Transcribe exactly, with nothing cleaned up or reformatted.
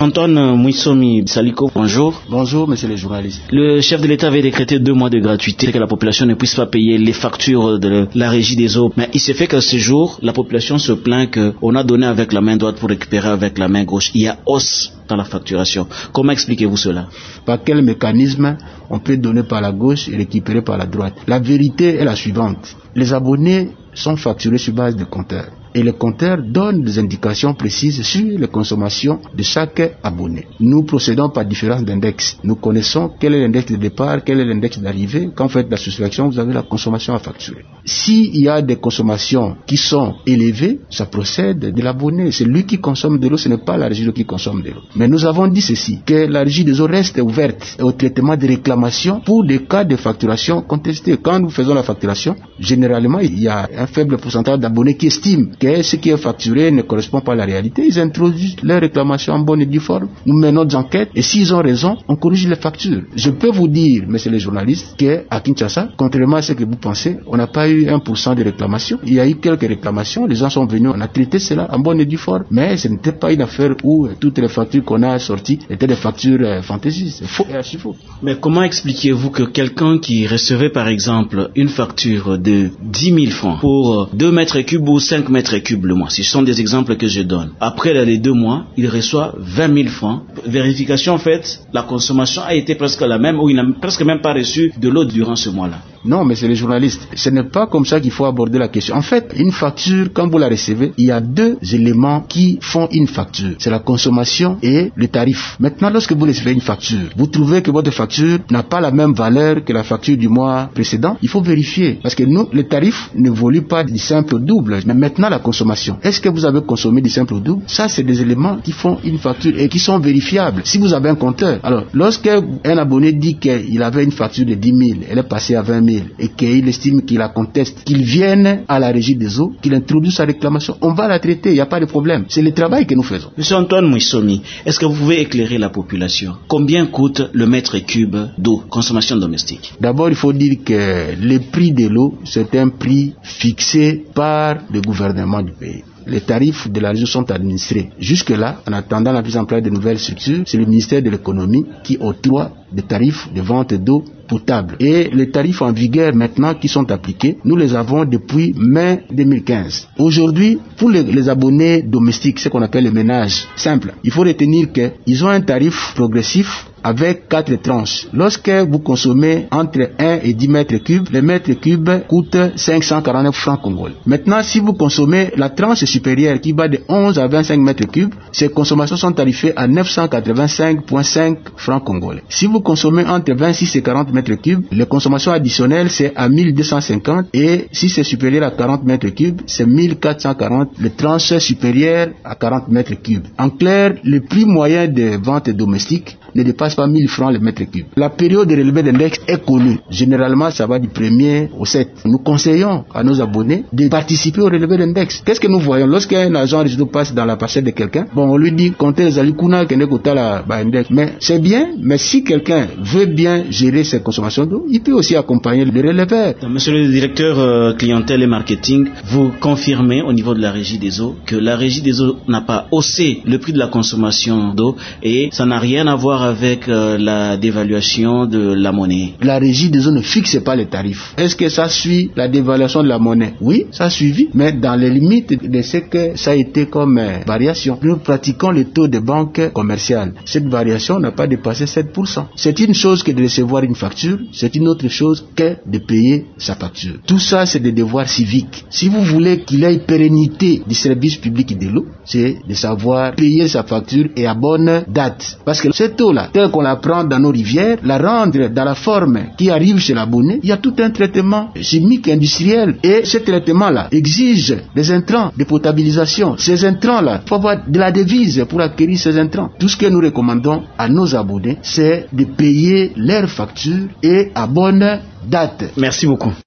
Antoine Mouissomi Saliko, bonjour. Bonjour, monsieur le journaliste. Le chef de l'État avait décrété deux mois de gratuité, que la population ne puisse pas payer les factures de la régie des eaux. Mais il s'est fait qu'à ce jour, la population se plaint qu'on a donné avec la main droite pour récupérer avec la main gauche. Il y a hausse dans la facturation. Comment expliquez-vous cela? Par quel mécanisme on peut donner par la gauche et récupérer par la droite? La vérité est la suivante. Les abonnés sont facturés sur base de compteurs. Et les compteurs donnent des indications précises sur les consommations de chaque abonné. Nous procédons par différence d'index. Nous connaissons quel est l'index de départ, quel est l'index d'arrivée. Quand vous faites la soustraction, vous avez la consommation à facturer. S'il y a des consommations qui sont élevées, ça procède de l'abonné. C'est lui qui consomme de l'eau, ce n'est pas la régie d'eau qui consomme de l'eau. Mais nous avons dit ceci, que la régie des eaux reste ouverte au traitement des réclamations pour des cas de facturation contestés. Quand nous faisons la facturation, généralement, il y a un faible pourcentage d'abonnés qui estiment que ce qui est facturé ne correspond pas à la réalité. Ils introduisent leurs réclamations en bonne et due forme. Nous menons des enquêtes et s'ils ont raison, on corrige les factures. Je peux vous dire, messieurs les journalistes, qu'à Kinshasa, contrairement à ce que vous pensez, on n'a pas eu un pour cent de réclamations. Il y a eu quelques réclamations, les gens sont venus, on a traité cela en bonne et due forme. Mais ce n'était pas une affaire où toutes les factures qu'on a sorties étaient des factures euh, fantaisistes. C'est faux et archi faux. Mais comment expliquez-vous que quelqu'un qui recevait par exemple une facture de dix mille francs pour deux mètres cubes ou cinq mètres cubes le mois, ce sont des exemples que je donne, après les deux mois, il reçoit vingt mille francs. Vérification faite, la consommation a été presque la même ou il n'a presque même pas reçu de l'eau durant ce mois-là. Non, mais c'est les journalistes. Ce n'est pas comme ça qu'il faut aborder la question. En fait, une facture, quand vous la recevez, il y a deux éléments qui font une facture. C'est la consommation et le tarif. Maintenant, lorsque vous recevez une facture, vous trouvez que votre facture n'a pas la même valeur que la facture du mois précédent, il faut vérifier. Parce que nous, le tarif n'évolue pas du simple au double. Mais maintenant, la consommation. Est-ce que vous avez consommé du simple au double? Ça, c'est des éléments qui font une facture et qui sont vérifiables. Si vous avez un compteur, alors, lorsque un abonné dit qu'il avait une facture de dix mille, elle est passée à vingt mille, et qu'il estime qu'il la conteste, qu'il vienne à la régie des eaux, qu'il introduise sa réclamation, on va la traiter, il n'y a pas de problème. C'est le travail que nous faisons. Monsieur Antoine Mouissomi, est-ce que vous pouvez éclairer la population? Combien coûte le mètre cube d'eau, consommation domestique? D'abord, il faut dire que le prix de l'eau, c'est un prix fixé par le gouvernement du pays. Les tarifs de la région sont administrés. Jusque-là, en attendant la mise en place de nouvelles structures, c'est le ministère de l'économie qui octroie des tarifs de vente d'eau potable. Et les tarifs en vigueur maintenant qui sont appliqués, nous les avons depuis mai deux mille quinze. Aujourd'hui, pour les, les abonnés domestiques, ce qu'on appelle les ménages simples, il faut retenir qu'ils ont un tarif progressif avec quatre tranches. Lorsque vous consommez entre un et dix mètres cubes, le mètre cube coûte cinq cent quarante-neuf francs congolais. Maintenant, si vous consommez la tranche supérieure qui va de onze à vingt-cinq mètres cubes, ces consommations sont tarifées à neuf cent quatre-vingt-cinq virgule cinq francs congolais. Si vous consommez entre vingt-six et quarante mètres cubes, les consommations additionnelles c'est à mille deux cent cinquante et si c'est supérieur à quarante mètres cubes, c'est mille quatre cent quarante, les tranches supérieures à quarante mètres cubes. En clair, le prix moyen de vente domestique ne dépasse pas mille francs le mètre cube. La période de relevé d'index est connue. Généralement, ça va du premier au sept. Nous conseillons à nos abonnés de participer au relevé d'index. Qu'est-ce que nous voyons? Lorsqu'un agent réseau passe dans la parcelle de quelqu'un, bon, on lui dit, comptez les alikuna qui n'est qu'au la index. Mais c'est bien, mais si quelqu'un veut bien gérer ses consommations d'eau, il peut aussi accompagner le releveur. Monsieur le directeur euh, clientèle et marketing, vous confirmez au niveau de la régie des eaux que la régie des eaux n'a pas haussé le prix de la consommation d'eau et ça n'a rien à voir avec euh, la dévaluation de la monnaie. La régie des eaux ne fixe pas les tarifs. Est-ce que ça suit la dévaluation de la monnaie? Oui, ça a suivi, mais dans les limites de ce que ça a été comme euh, variation. Nous pratiquons les taux de banque commerciale. Cette variation n'a pas dépassé sept pour cent. C'est une chose que de recevoir une facture, c'est une autre chose que de payer sa facture. Tout ça, c'est des devoirs civiques. Si vous voulez qu'il y ait pérennité du service public de l'eau, c'est de savoir payer sa facture et à bonne date. Parce que cette eau-là, telle qu'on la prend dans nos rivières, la rendre dans la forme qui arrive chez l'abonné, il y a tout un traitement chimique industriel. Et ce traitement-là exige des intrants de potabilisation. Ces intrants-là, il faut avoir de la devise pour acquérir ces intrants. Tout ce que nous recommandons à nos abonnés, c'est de payer leurs factures et à bonne date. Merci beaucoup.